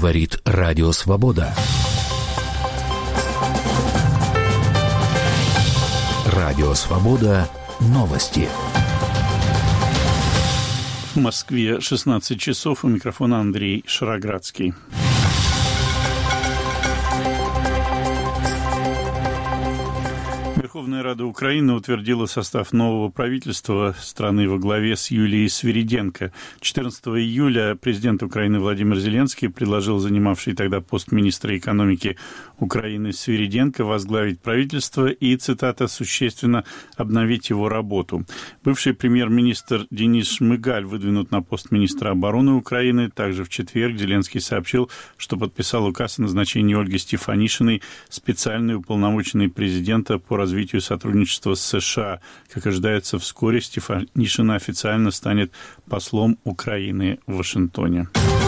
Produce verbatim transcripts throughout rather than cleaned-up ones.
Говорит Радио Свобода. Радио Свобода. Новости. В Москве шестнадцать часов. У микрофона Андрей Шароградский. Верховная Рада Украины утвердила состав нового правительства страны во главе с Юлией Свириденко. четырнадцатого июля президент Украины Владимир Зеленский предложил занимавший тогда пост министра экономики Украины Свириденко возглавить правительство и, цитата, «существенно обновить его работу». Бывший премьер-министр Денис Шмыгаль выдвинут на пост министра обороны Украины. Также в четверг Зеленский сообщил, что подписал указ о назначении Ольги Стефанишиной специальной уполномоченной президента по развитию сотрудничества с США. Как ожидается, вскоре Стефанишина официально станет послом Украины в Вашингтоне.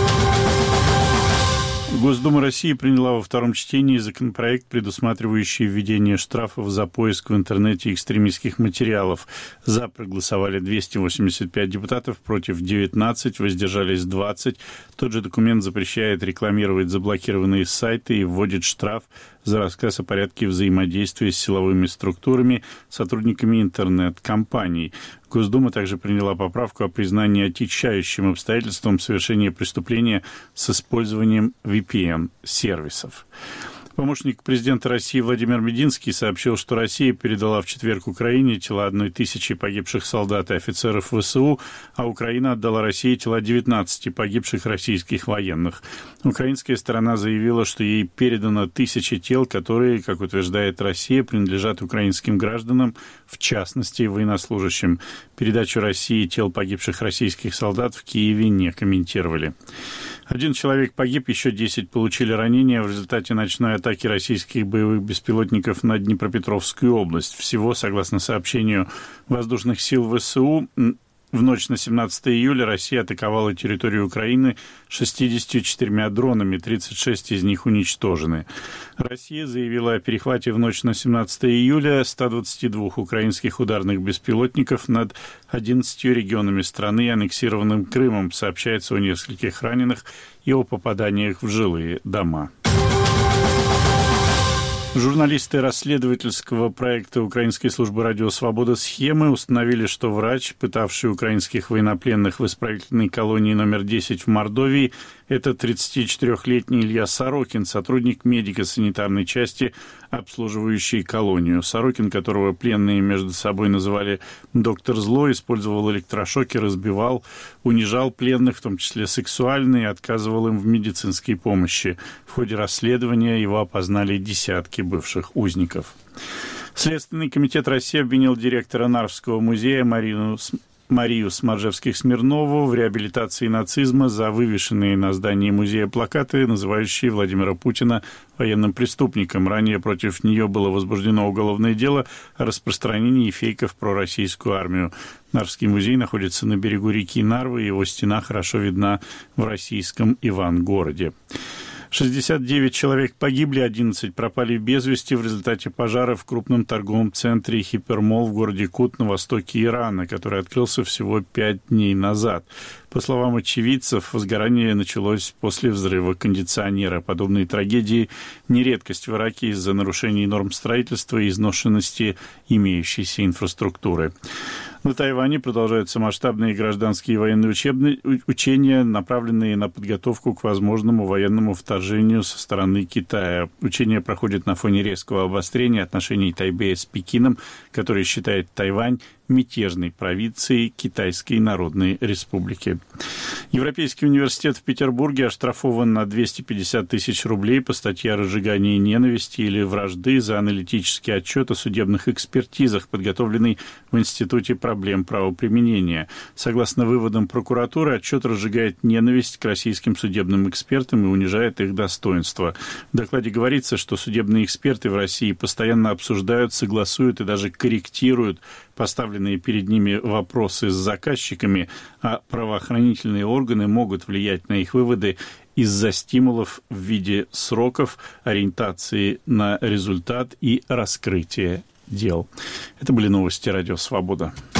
Госдума России приняла во втором чтении законопроект, предусматривающий введение штрафов за поиск в интернете экстремистских материалов. За проголосовали двести восемьдесят пять депутатов, против девятнадцать, воздержались двадцать. Тот же документ запрещает рекламировать заблокированные сайты и вводит штраф за рассказ о порядке взаимодействия с силовыми структурами, сотрудниками интернет-компаний. Госдума также приняла поправку о признании отягчающим обстоятельством совершения преступления с использованием ви пи эн-сервисов. Помощник президента России Владимир Мединский сообщил, что Россия передала в четверг Украине тела одной тысячи погибших солдат и офицеров вэ эс у, а Украина отдала России тела девятнадцати погибших российских военных. Украинская сторона заявила, что ей передано тысячи тел, которые, как утверждает Россия, принадлежат украинским гражданам, в частности, военнослужащим. Передачу России тел погибших российских солдат в Киеве не комментировали. Один человек погиб, еще десять получили ранения в результате ночной атаки российских боевых беспилотников на Днепропетровскую область. Всего, согласно сообщению воздушных сил вэ эс у, в ночь на семнадцатое июля Россия атаковала территорию Украины шестьюдесятью четырьмя дронами, тридцать шесть из них уничтожены. Россия заявила о перехвате в ночь на семнадцатое июля ста двадцати двух украинских ударных беспилотников над одиннадцатью регионами страны и аннексированным Крымом. Сообщается о нескольких раненых и о попаданиях в жилые дома. Журналисты расследовательского проекта Украинской службы «Радио Свобода» «Схемы» установили, что врач, пытавший украинских военнопленных в исправительной колонии номер десять в Мордовии, это тридцатичетырёхлетний Илья Сорокин, сотрудник медико-санитарной части, обслуживающей колонию. Сорокин, которого пленные между собой называли «доктор Зло», использовал электрошоки, разбивал, унижал пленных, в том числе сексуально, и отказывал им в медицинской помощи. В ходе расследования его опознали десятки бывших узников. Следственный комитет России обвинил директора Нарвского музея Марину Марию Смаржевских-Смирнову в реабилитации нацизма за вывешенные на здании музея плакаты, называющие Владимира Путина военным преступником. Ранее против нее было возбуждено уголовное дело о распространении фейков про российскую армию. Нарвский музей находится на берегу реки Нарвы, его стена хорошо видна в российском Ивангороде. шестьдесят девять человек погибли, одиннадцать пропали без вести в результате пожара в крупном торговом центре «Хипермолл» в городе Кут на востоке Ирана, который открылся всего пять дней назад. По словам очевидцев, возгорание началось после взрыва кондиционера. Подобные трагедии не редкость в Ираке из-за нарушений норм строительства и изношенности имеющейся инфраструктуры. На Тайване продолжаются масштабные гражданские и военные учебные учения, направленные на подготовку к возможному военному вторжению со стороны Китая. Учения проходят на фоне резкого обострения отношений Тайбэя с Пекином, который считает Тайвань мятежной провинцией Китайской Народной Республики. Европейский университет в Петербурге оштрафован на двести пятьдесят тысяч рублей по статье о разжигании ненависти или вражды за аналитический отчет о судебных экспертизах, подготовленный в Институте проблем правоприменения. Согласно выводам прокуратуры, отчет разжигает ненависть к российским судебным экспертам и унижает их достоинство. В докладе говорится, что судебные эксперты в России постоянно обсуждают, согласуют и даже корректируют поставленные перед ними вопросы с заказчиками, а правоохранительные органы могут влиять на их выводы из-за стимулов в виде сроков, ориентации на результат и раскрытия дел. Это были новости «Радио Свобода».